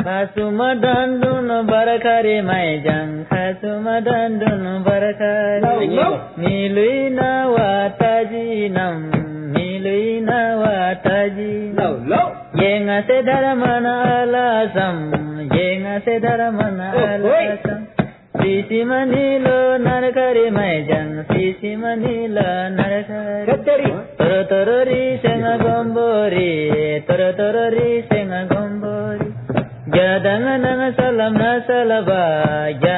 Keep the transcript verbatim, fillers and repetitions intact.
Kasuma dandun barakari maijang kasuma dandun barakari Miluina wataji nam Miluina wataji Yenga sedaramana alasam Yenga sedaramana alasam Sisi manilo narakari maijang Sisi manilo narakari Toro toro ri senga gombori Toro toro ri senga gombori Jadanga nanga salam na salaba